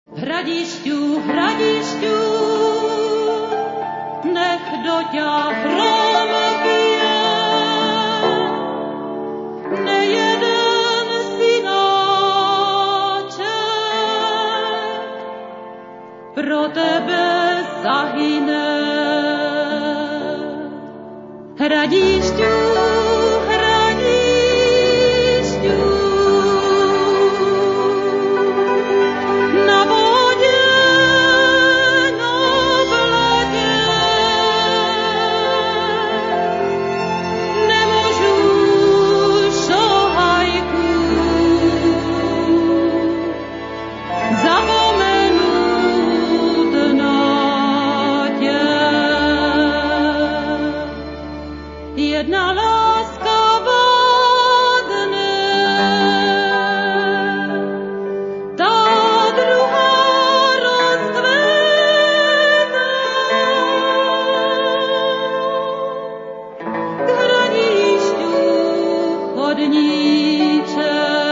Hradišťu, hradišťu, nech do ťa hrom bije, nejeden synáček pro tebe zahyne. Hradišťu, hradišťu, na vode, na blade, nemôžu šohajku zapomenúť na te. Jedna láska vládne, tá druhá rozkvetá. K hradišťu chodníček